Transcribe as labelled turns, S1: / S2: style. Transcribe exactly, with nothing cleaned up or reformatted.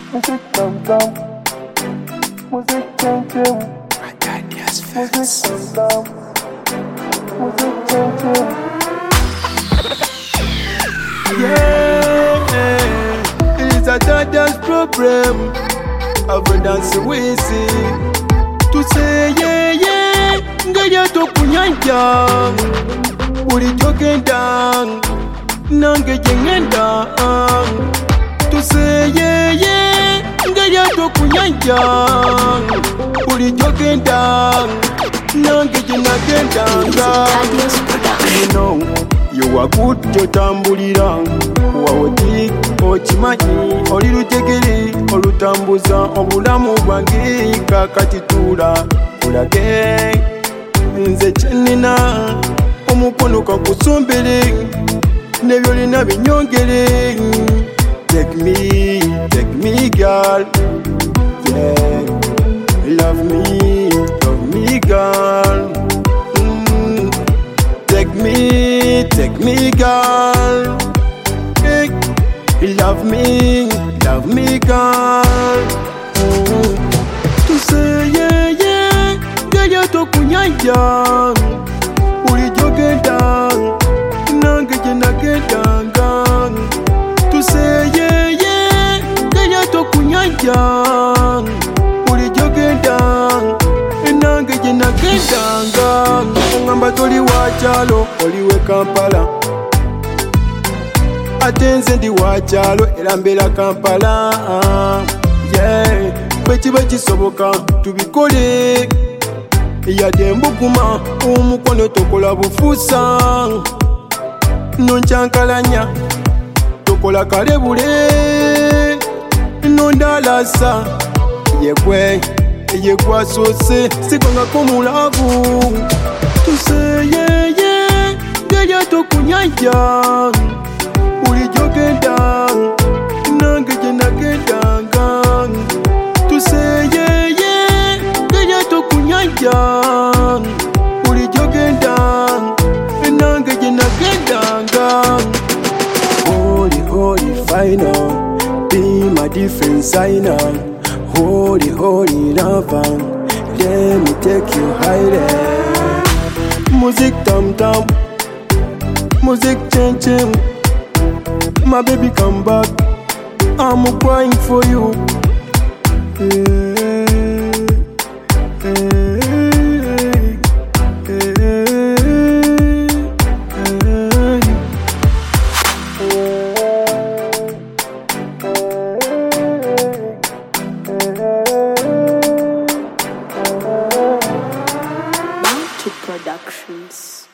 S1: Music tam tam, music chim chim, music tam tam, music chim chim.
S2: Yeah, it is a dance problem. I've dance we see. To say yeah yeah, ngaya to kunyanja. Uri jogging down, nange jengenda. To say yeah yeah, ngaya to kunyanja. Uri jogging down, nange jengenda. You know, you are good jotambulira. Wawoti ochimanyi oli lutegere olutambuza obulamu bwange kakati tula kulage nze kyenina omukono kakusombere nebyolina binyongere. Take me, take me girl, yeah. Love me, love me girl, mm. Take me, take me girl, hey. Love me, love me girl, mm. To say yeah yeah, gaya to kunyanja. Uri jogenda, nange jena gedanga. To say yeah yeah, gaya to kunyanja. Uri jogenda, nange jena gedanga. Ngamba toli wachalo, oliwe Kampala. Atenze ndi wachalo era mbera Kampala. Yeah, bwekiba kisoboka tubikole. Yadde mbuguma omukono tokola bufusa. Nonkyankalanya tokola kalebule. Nondalasa yegwe yegwasose sikongako mulavu. Tuseyeye ngaya tokunyanja. Uri jogenda nange jenagendanga. Tuseyeye ngaya tokunyanja. Uri jogenda nange jenagendanga. Holy holy final, be my defense signer. Holy holy lover, let me take you higher. Music tam tam, music chim chim. My baby come back, I'm crying for you. Hey, hey,
S3: Bounty Productions.